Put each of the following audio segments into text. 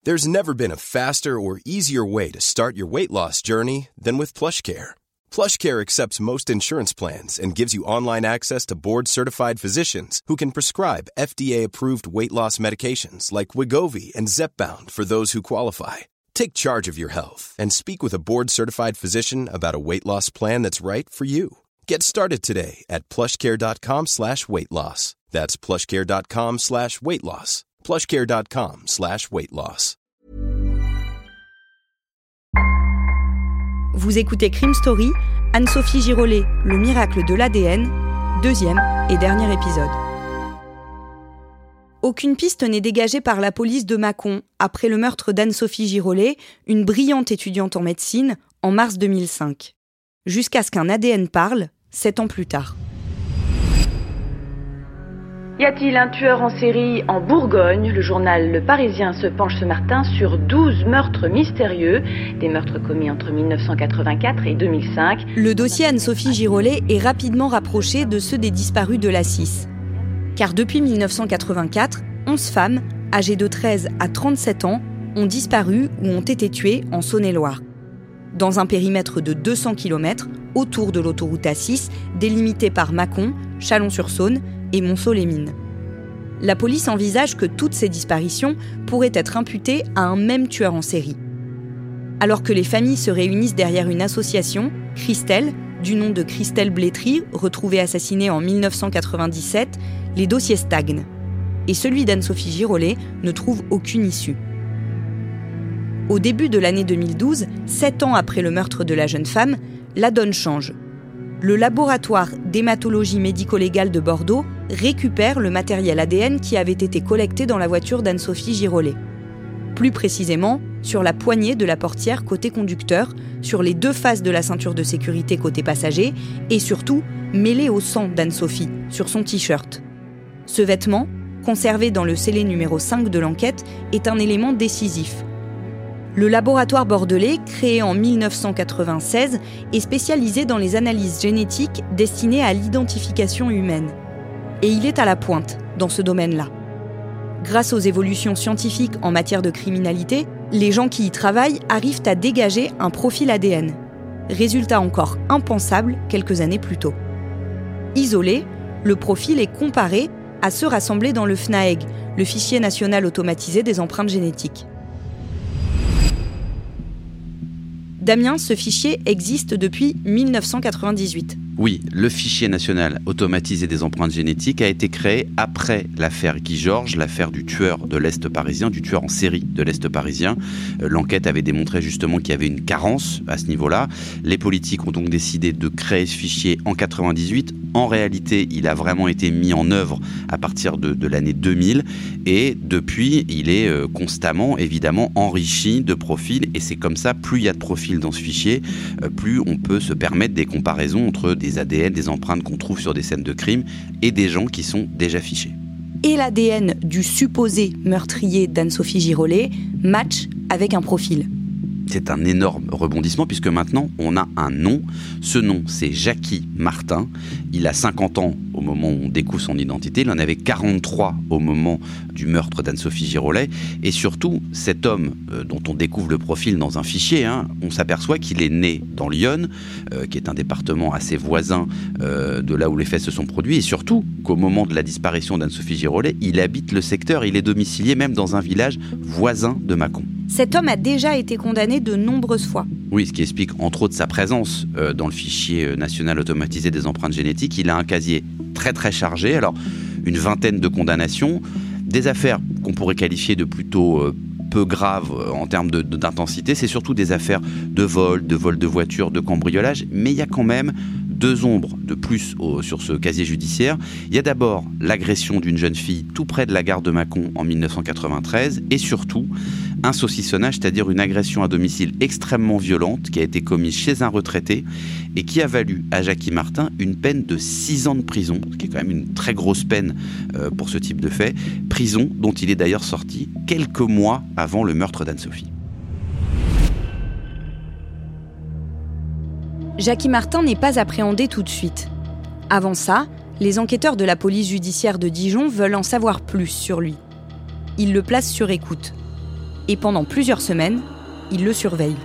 There's never been a faster or easier way to start your weight loss journey than with PlushCare. PlushCare accepts most insurance plans and gives you online access to board-certified physicians who can prescribe FDA-approved weight loss medications like Wegovy and Zepbound for those who qualify. Take charge of your health and speak with a board-certified physician about a weight loss plan that's right for you. Get started today at plushcare.com/weightloss. That's plushcare.com/weightloss. plushcare.com/weightloss. Vous écoutez Crime Story, Anne-Sophie Girolet, le miracle de l'ADN, 2e et dernier épisode. Aucune piste n'est dégagée par la police de Mâcon après le meurtre d'Anne-Sophie Girolet, une brillante étudiante en médecine, en mars 2005. Jusqu'à ce qu'un ADN parle, 7 ans plus tard. Y a-t-il un tueur en série en Bourgogne ? Le journal Le Parisien se penche ce matin sur 12 meurtres mystérieux, des meurtres commis entre 1984 et 2005. Le dossier Anne-Sophie Girolet est rapidement rapproché de ceux des disparus de la SIS. Car depuis 1984, 11 femmes, âgées de 13 à 37 ans, ont disparu ou ont été tuées en Saône-et-Loire. Dans un périmètre de 200 km autour de l'autoroute A6, délimité par Mâcon, Chalon-sur-Saône et Montceau-les-Mines. La police envisage que toutes ces disparitions pourraient être imputées à un même tueur en série. Alors que les familles se réunissent derrière une association, Christelle, du nom de Christelle Blétry, retrouvée assassinée en 1997, les dossiers stagnent. Et celui d'Anne-Sophie Girolet ne trouve aucune issue. Au début de l'année 2012, 7 ans après le meurtre de la jeune femme, la donne change. Le laboratoire d'hématologie médico-légale de Bordeaux récupère le matériel ADN qui avait été collecté dans la voiture d'Anne-Sophie Girolet. Plus précisément, sur la poignée de la portière côté conducteur, sur les 2 faces de la ceinture de sécurité côté passager et surtout mêlé au sang d'Anne-Sophie sur son t-shirt. Ce vêtement, conservé dans le scellé numéro 5 de l'enquête, est un élément décisif. Le laboratoire bordelais, créé en 1996, est spécialisé dans les analyses génétiques destinées à l'identification humaine. Et il est à la pointe dans ce domaine-là. Grâce aux évolutions scientifiques en matière de criminalité, les gens qui y travaillent arrivent à dégager un profil ADN. Résultat encore impensable quelques années plus tôt. Isolé, le profil est comparé à ceux rassemblés dans le FNAEG, le fichier national automatisé des empreintes génétiques. Damien, ce fichier existe depuis 1998. Oui, le fichier national automatisé des empreintes génétiques a été créé après l'affaire Guy Georges, l'affaire du tueur de l'Est parisien, du tueur en série de l'Est parisien. L'enquête avait démontré justement qu'il y avait une carence à ce niveau-là. Les politiques ont donc décidé de créer ce fichier en 98. En réalité, il a vraiment été mis en œuvre à partir de l'année 2000 et depuis, il est constamment, évidemment, enrichi de profils et c'est comme ça, plus il y a de profils dans ce fichier, plus on peut se permettre des comparaisons entre des ADN, des empreintes qu'on trouve sur des scènes de crime et des gens qui sont déjà fichés. Et l'ADN du supposé meurtrier d'Anne-Sophie Girolet match avec un profil. C'est un énorme rebondissement puisque maintenant on a un nom. Ce nom, c'est Jackie Martin. Il a 50 ans au moment où on découvre son identité. Il en avait 43 au moment du meurtre d'Anne-Sophie Girolet. Et surtout, cet homme dont on découvre le profil dans un fichier, on s'aperçoit qu'il est né dans l'Yonne, qui est un département assez voisin de là où les faits se sont produits. Et surtout, qu'au moment de la disparition d'Anne-Sophie Girolet, il habite le secteur. Il est domicilié même dans un village voisin de Mâcon. Cet homme a déjà été condamné de nombreuses fois. Oui, ce qui explique entre autres sa présence dans le fichier national automatisé des empreintes génétiques. Il a un casier très très chargé, alors une vingtaine de condamnations, des affaires qu'on pourrait qualifier de plutôt peu graves en termes d'intensité. C'est surtout des affaires de vol de voiture, de cambriolage, mais il y a quand même 2 ombres de plus sur ce casier judiciaire. Il y a d'abord l'agression d'une jeune fille tout près de la gare de Mâcon en 1993 et surtout un saucissonnage, c'est-à-dire une agression à domicile extrêmement violente qui a été commise chez un retraité et qui a valu à Jackie Martin une peine de 6 ans de prison, ce qui est quand même une très grosse peine pour ce type de fait. Prison dont il est d'ailleurs sorti quelques mois avant le meurtre d'Anne-Sophie. Jackie Martin n'est pas appréhendé tout de suite. Avant ça, les enquêteurs de la police judiciaire de Dijon veulent en savoir plus sur lui. Ils le placent sur écoute. et pendant plusieurs semaines, il le surveille.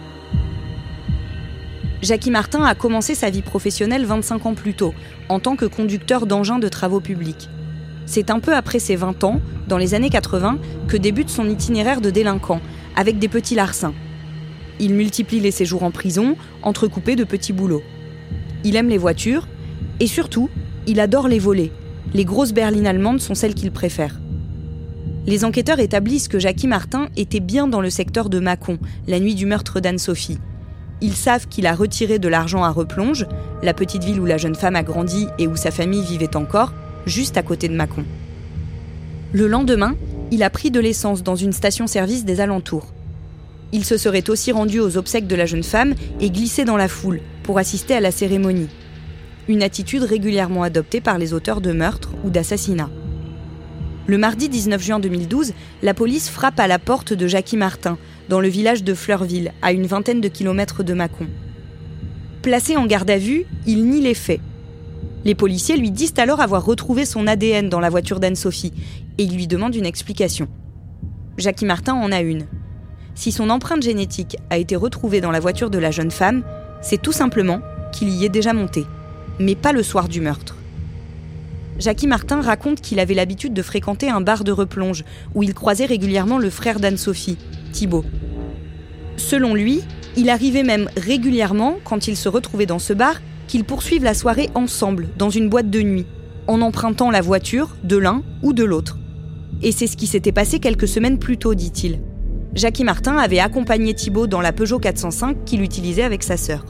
Jackie Martin a commencé sa vie professionnelle 25 ans plus tôt, en tant que conducteur d'engins de travaux publics. C'est un peu après ses 20 ans, dans les années 80, que débute son itinéraire de délinquant, avec des petits larcins. Il multiplie les séjours en prison, entrecoupés de petits boulots. Il aime les voitures, et surtout, il adore les voler. Les grosses berlines allemandes sont celles qu'il préfère. Les enquêteurs établissent que Jackie Martin était bien dans le secteur de Mâcon, la nuit du meurtre d'Anne-Sophie. Ils savent qu'il a retiré de l'argent à Replonge, la petite ville où la jeune femme a grandi et où sa famille vivait encore, juste à côté de Mâcon. Le lendemain, il a pris de l'essence dans une station-service des alentours. Il se serait aussi rendu aux obsèques de la jeune femme et glissé dans la foule pour assister à la cérémonie. Une attitude régulièrement adoptée par les auteurs de meurtres ou d'assassinats. Le mardi 19 juin 2012, la police frappe à la porte de Jackie Martin, dans le village de Fleurville, à une vingtaine de kilomètres de Mâcon. Placé en garde à vue, il nie les faits. Les policiers lui disent alors avoir retrouvé son ADN dans la voiture d'Anne-Sophie et ils lui demandent une explication. Jackie Martin en a une. Si son empreinte génétique a été retrouvée dans la voiture de la jeune femme, c'est tout simplement qu'il y est déjà monté, mais pas le soir du meurtre. Jackie Martin raconte qu'il avait l'habitude de fréquenter un bar de Replonge où il croisait régulièrement le frère d'Anne-Sophie, Thibault. Selon lui, il arrivait même régulièrement, quand ils se retrouvaient dans ce bar, qu'ils poursuivent la soirée ensemble, dans une boîte de nuit, en empruntant la voiture de l'un ou de l'autre. Et c'est ce qui s'était passé quelques semaines plus tôt, dit-il. Jackie Martin avait accompagné Thibault dans la Peugeot 405 qu'il utilisait avec sa sœur.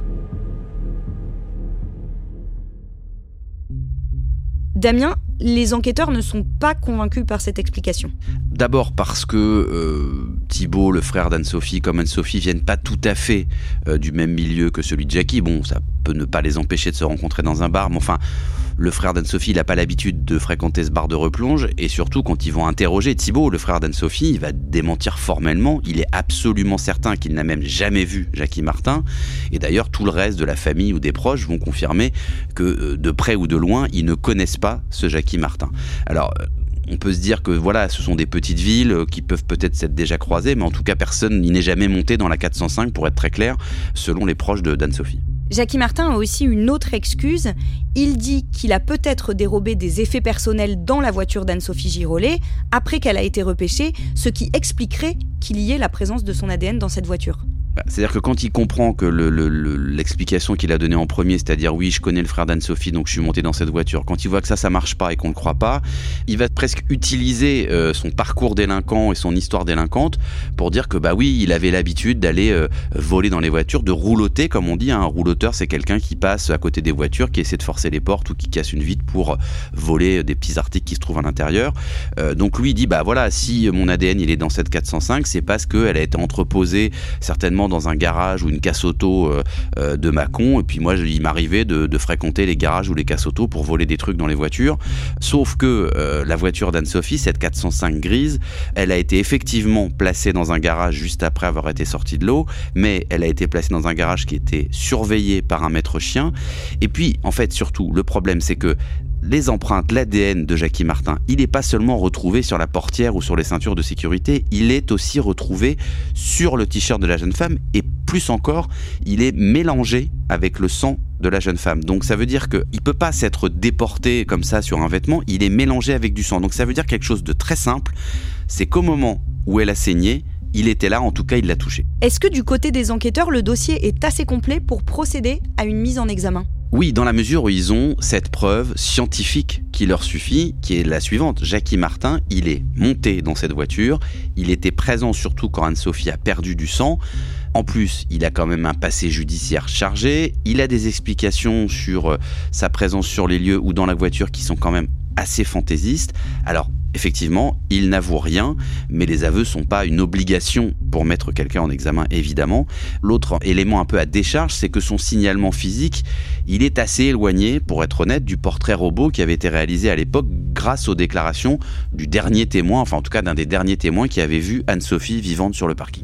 Damien, les enquêteurs ne sont pas convaincus par cette explication. D'abord parce que Thibault, le frère d'Anne-Sophie, comme Anne-Sophie, viennent pas tout à fait du même milieu que celui de Jackie. Bon, ça peut ne pas les empêcher de se rencontrer dans un bar, mais enfin, le frère d'Anne-Sophie, il n'a pas l'habitude de fréquenter ce bar de Replonge, et surtout quand ils vont interroger Thibault, le frère d'Anne-Sophie, il va démentir formellement. Il est absolument certain qu'il n'a même jamais vu Jackie Martin, et d'ailleurs tout le reste de la famille ou des proches vont confirmer que de près ou de loin, ils ne connaissent pas ce Jackie Martin. Alors, on peut se dire que voilà, ce sont des petites villes qui peuvent peut-être s'être déjà croisées, mais en tout cas, personne n'y n'est jamais monté dans la 405, pour être très clair, selon les proches d'Anne-Sophie. Jackie Martin a aussi une autre excuse. Il dit qu'il a peut-être dérobé des effets personnels dans la voiture d'Anne-Sophie Girolet après qu'elle a été repêchée, ce qui expliquerait qu'il y ait la présence de son ADN dans cette voiture. C'est-à-dire que quand il comprend que l'explication qu'il a donnée en premier, c'est-à-dire oui, je connais le frère d'Anne-Sophie, donc je suis monté dans cette voiture, quand il voit que ça marche pas et qu'on le croit pas, il va presque utiliser son parcours délinquant et son histoire délinquante pour dire que bah oui, il avait l'habitude d'aller voler dans les voitures, de rouloter, comme on dit. Un rouloteur, c'est quelqu'un qui passe à côté des voitures, qui essaie de forcer les portes ou qui casse une vitre pour voler des petits articles qui se trouvent à l'intérieur. Donc lui, il dit bah voilà, si mon ADN il est dans cette 405, c'est parce qu'elle a été entreposée certainement dans un garage ou une casse-auto de Mâcon, et puis moi il m'arrivait de fréquenter les garages ou les casse-autos pour voler des trucs dans les voitures, sauf que la voiture d'Anne-Sophie, cette 405 grise, elle a été effectivement placée dans un garage juste après avoir été sortie de l'eau, mais elle a été placée dans un garage qui était surveillé par un maître chien, et puis en fait surtout le problème c'est que les empreintes, l'ADN de Jackie Martin, il n'est pas seulement retrouvé sur la portière ou sur les ceintures de sécurité, il est aussi retrouvé sur le t-shirt de la jeune femme, et plus encore, il est mélangé avec le sang de la jeune femme. Donc ça veut dire qu'il ne peut pas s'être déporté comme ça sur un vêtement, il est mélangé avec du sang. Donc ça veut dire quelque chose de très simple, c'est qu'au moment où elle a saigné, il était là, en tout cas il l'a touché. Est-ce que du côté des enquêteurs, le dossier est assez complet pour procéder à une mise en examen ? Oui, dans la mesure où ils ont cette preuve scientifique qui leur suffit, qui est la suivante. Jackie Martin, il est monté dans cette voiture, il était présent surtout quand Anne-Sophie a perdu du sang. En plus, il a quand même un passé judiciaire chargé, il a des explications sur sa présence sur les lieux ou dans la voiture qui sont quand même assez fantaisistes. Alors, effectivement, il n'avoue rien, mais les aveux sont pas une obligation pour mettre quelqu'un en examen, évidemment. L'autre élément un peu à décharge, c'est que son signalement physique, il est assez éloigné, pour être honnête, du portrait robot qui avait été réalisé à l'époque grâce aux déclarations du dernier témoin, enfin en tout cas d'un des derniers témoins qui avait vu Anne-Sophie vivante sur le parking.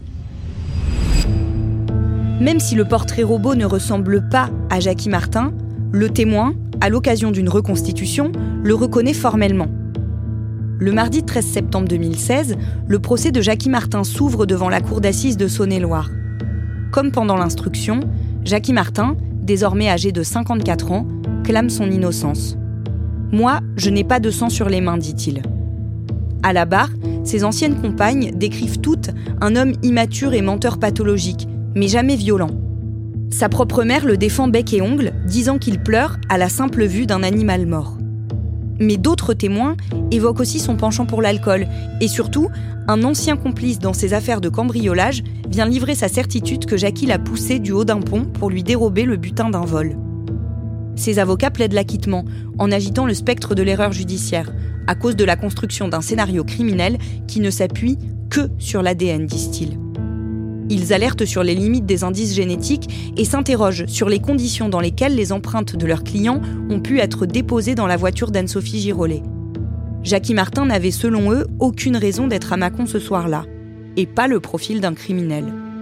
Même si le portrait robot ne ressemble pas à Jackie Martin, le témoin, à l'occasion d'une reconstitution, le reconnaît formellement. Le mardi 13 septembre 2016, le procès de Jacky Martin s'ouvre devant la cour d'assises de Saône-et-Loire. Comme pendant l'instruction, Jacky Martin, désormais âgé de 54 ans, clame son innocence. « Moi, je n'ai pas de sang sur les mains », dit-il. À la barre, ses anciennes compagnes décrivent toutes un homme immature et menteur pathologique, mais jamais violent. Sa propre mère le défend bec et ongles, disant qu'il pleure à la simple vue d'un animal mort. Mais d'autres témoins évoquent aussi son penchant pour l'alcool, et surtout, un ancien complice dans ses affaires de cambriolage vient livrer sa certitude que Jacky l'a poussé du haut d'un pont pour lui dérober le butin d'un vol. Ses avocats plaident l'acquittement, en agitant le spectre de l'erreur judiciaire, à cause de la construction d'un scénario criminel qui ne s'appuie que sur l'ADN, disent-ils. Ils alertent sur les limites des indices génétiques et s'interrogent sur les conditions dans lesquelles les empreintes de leurs clients ont pu être déposées dans la voiture d'Anne-Sophie Girolet. Jacky Martin n'avait selon eux aucune raison d'être à Mâcon ce soir-là, et pas le profil d'un criminel.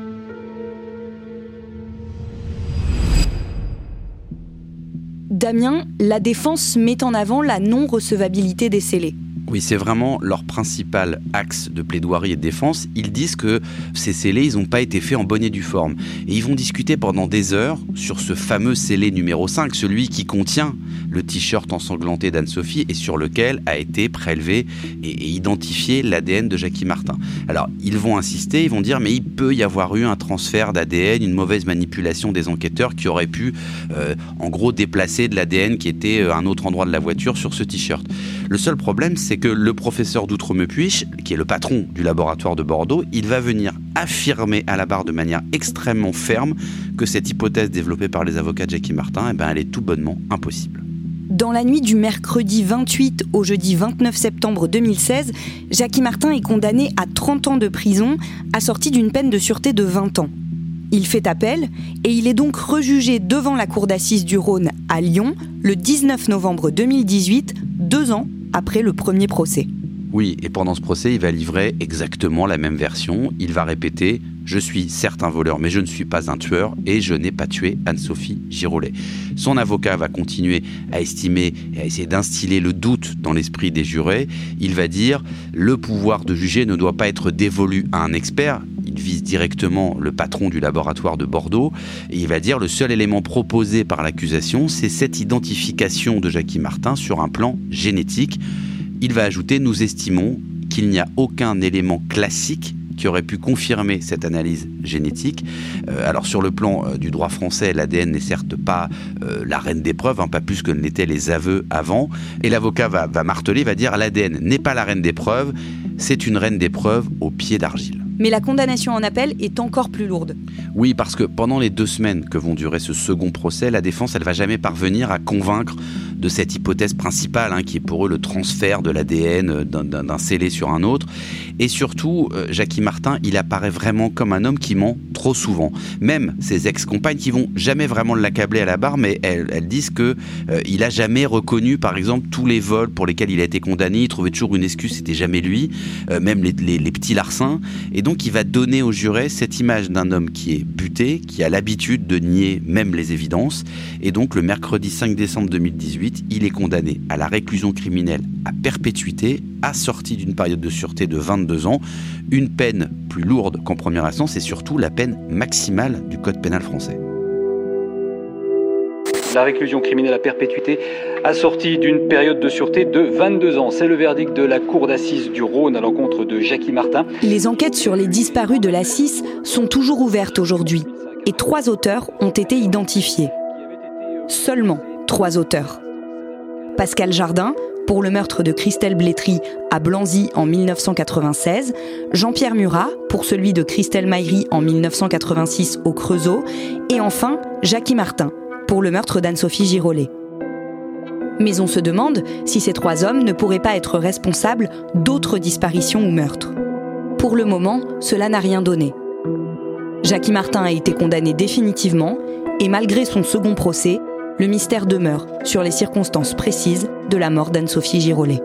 Damien, la défense met en avant la non-recevabilité des scellés. Oui, c'est vraiment leur principal axe de plaidoirie et de défense. Ils disent que ces scellés, ils n'ont pas été faits en bonne et due forme. Et ils vont discuter pendant des heures sur ce fameux scellé numéro 5, celui qui contient le t-shirt ensanglanté d'Anne-Sophie et sur lequel a été prélevé et identifié l'ADN de Jacky Martin. Alors, ils vont insister, ils vont dire, mais il peut y avoir eu un transfert d'ADN, une mauvaise manipulation des enquêteurs qui aurait pu, en gros, déplacer de l'ADN qui était à un autre endroit de la voiture sur ce t-shirt. Le seul problème, c'est que le professeur Doutre-Meupuich, qui est le patron du laboratoire de Bordeaux, il va venir affirmer à la barre de manière extrêmement ferme que cette hypothèse développée par les avocats de Jacky Martin, elle est tout bonnement impossible. Dans la nuit du mercredi 28 au jeudi 29 septembre 2016, Jacky Martin est condamné à 30 ans de prison, assorti d'une peine de sûreté de 20 ans. Il fait appel et il est donc rejugé devant la cour d'assises du Rhône à Lyon le 19 novembre 2018, 2 ans après le premier procès. Oui, et pendant ce procès, il va livrer exactement la même version. Il va répéter « Je suis certes un voleur, mais je ne suis pas un tueur et je n'ai pas tué Anne-Sophie Girolet ». Son avocat va continuer à estimer et à essayer d'instiller le doute dans l'esprit des jurés. Il va dire « Le pouvoir de juger ne doit pas être dévolu à un expert ». Il vise directement le patron du laboratoire de Bordeaux et il va dire le seul élément proposé par l'accusation, c'est cette identification de Jacky Martin sur un plan génétique. Il va ajouter « Nous estimons qu'il n'y a aucun élément classique qui aurait pu confirmer cette analyse génétique. » Alors sur le plan du droit français, l'ADN n'est certes pas la reine des preuves, pas plus que ne l'étaient les aveux avant. Et l'avocat va marteler, va dire « L'ADN n'est pas la reine des preuves, c'est une reine des preuves au pied d'argile. » Mais la condamnation en appel est encore plus lourde. Oui, parce que pendant les 2 semaines que vont durer ce second procès, la défense, elle va jamais parvenir à convaincre de cette hypothèse principale, qui est pour eux le transfert de l'ADN d'un scellé sur un autre. Et surtout, Jacky Martin, il apparaît vraiment comme un homme qui ment trop souvent. Même ses ex-compagnes qui vont jamais vraiment l'accabler à la barre, mais elles disent que il a jamais reconnu, par exemple, tous les vols pour lesquels il a été condamné. Il trouvait toujours une excuse, c'était jamais lui, même les petits larcins. Et donc, il va donner aux jurés cette image d'un homme qui est buté, qui a l'habitude de nier même les évidences. Et donc, le mercredi 5 décembre 2018, il est condamné à la réclusion criminelle à perpétuité, assorti d'une période de sûreté de 22 ans, une peine plus lourde qu'en première instance et surtout la peine maximale du Code pénal français. La réclusion criminelle à perpétuité assortie d'une période de sûreté de 22 ans. C'est le verdict de la cour d'assises du Rhône à l'encontre de Jacky Martin. Les enquêtes sur les disparus de la SIS sont toujours ouvertes aujourd'hui et 3 auteurs ont été identifiés. Seulement 3 auteurs. Pascal Jardin, pour le meurtre de Christelle Blétry à Blanzy en 1996, Jean-Pierre Murat, pour celui de Christelle Maïry en 1986 au Creusot, et enfin Jacky Martin, pour le meurtre d'Anne-Sophie Girolet. Mais on se demande si ces 3 hommes ne pourraient pas être responsables d'autres disparitions ou meurtres. Pour le moment, cela n'a rien donné. Jacky Martin a été condamné définitivement et malgré son second procès, le mystère demeure sur les circonstances précises de la mort d'Anne-Sophie Girolet.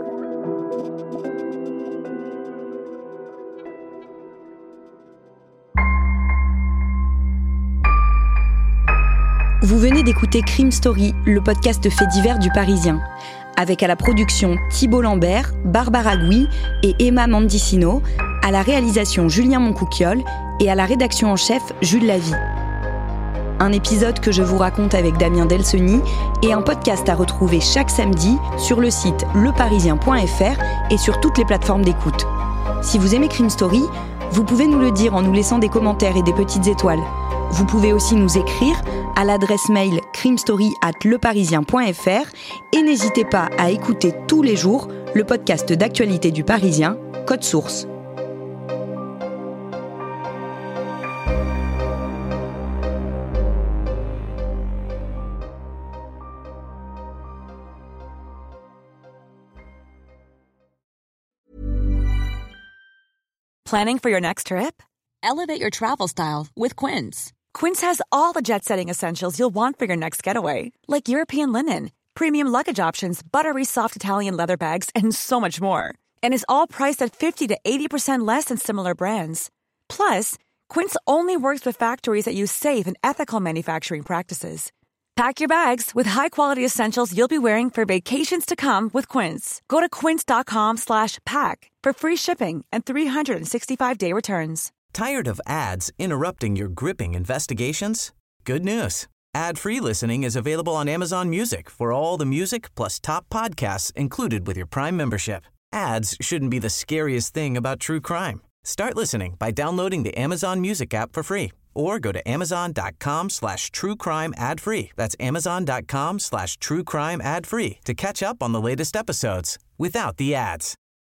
Vous venez d'écouter Crime Story, le podcast fait divers du Parisien. avec à la production Thibault Lambert, Barbara Gouy et Emma Mandicino, à la réalisation Julien Moncouquiol et à la rédaction en chef Jules Lavie. Un épisode que je vous raconte avec Damien Delseny et un podcast à retrouver chaque samedi sur le site leparisien.fr et sur toutes les plateformes d'écoute. Si vous aimez Crime Story, vous pouvez nous le dire en nous laissant des commentaires et des petites étoiles. Vous pouvez aussi nous écrire à l'adresse mail crimestory@leparisien.fr et n'hésitez pas à écouter tous les jours le podcast d'actualité du Parisien, Code Source. Planning for your next trip? Elevate your travel style with Quince. Quince has all the jet-setting essentials you'll want for your next getaway, like European linen, premium luggage options, buttery soft Italian leather bags, and so much more. And is all priced at 50 to 80% less than similar brands. Plus, Quince only works with factories that use safe and ethical manufacturing practices. Pack your bags with high-quality essentials you'll be wearing for vacations to come with Quince. Go to quince.com/pack for free shipping and 365-day returns. Tired of ads interrupting your gripping investigations? Good news. Ad-free listening is available on Amazon Music for all the music plus top podcasts included with your Prime membership. Ads shouldn't be the scariest thing about true crime. Start listening by downloading the Amazon Music app for free or go to amazon.com/truecrime ad-free. That's amazon.com/truecrime ad-free to catch up on the latest episodes without the ads.